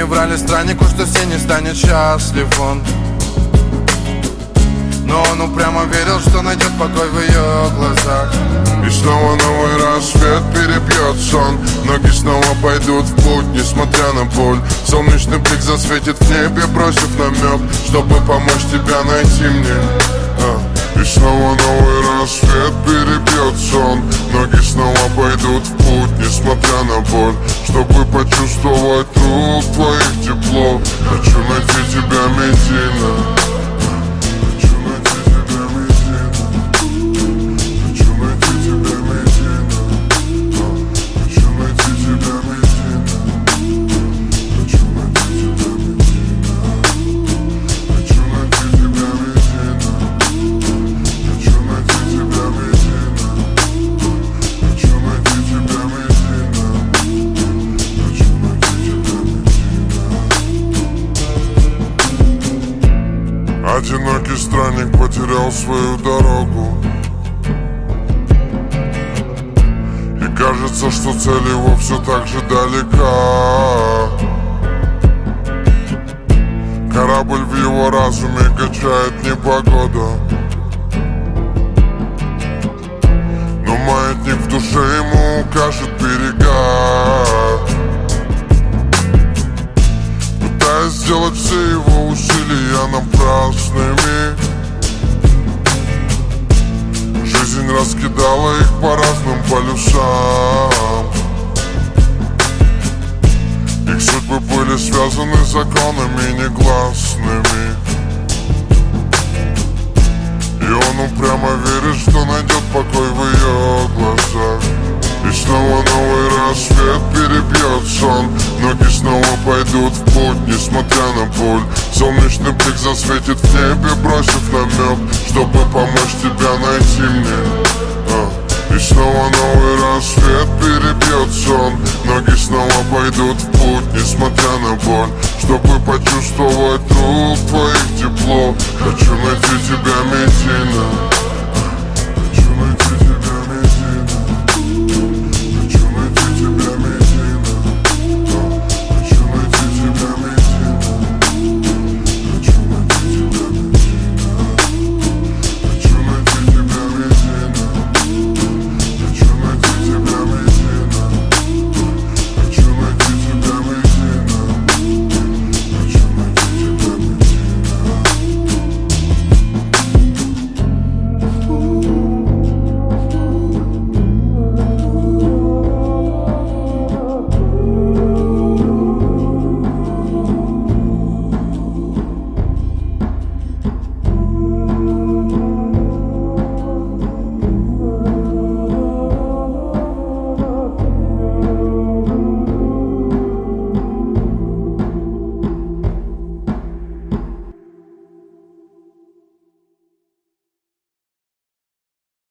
мне врали страннику, что все не станет счастлив он. Но он упрямо верил, что найдет покой в ее глазах. И снова новый рассвет перебьет сон. Ноги снова пойдут в путь, несмотря на боль. Солнечный блик засветит в небе, бросив намек, чтобы помочь тебя найти мне. И снова новый рассвет перебьет сон. Ноги снова пойдут в путь, несмотря на боль, чтобы почувствовать рук твоих тепло. Хочу найти тебя, Медина. Одинокий странник потерял свою дорогу, и кажется, что цель его все так же далека. Корабль в его разуме качает непогода, но маятник в душе ему укажет берега. Пытаясь сделать все его усилия напрасными, жизнь раскидала их по разным полюсам. Их судьбы были связаны законами негласными, и он упрямо верит, что найдет покой в ее глазах. И снова новый рассвет перебьет сон. Ноги снова пойдут в путь, несмотря на боль. Солнечный блик засветит в небе, бросив намек, чтобы помочь тебя найти мне. И снова новый рассвет перебьет сон. Ноги снова пойдут в путь, несмотря на боль, чтобы почувствовать рук твоих тепло. Хочу найти тебя, Медина.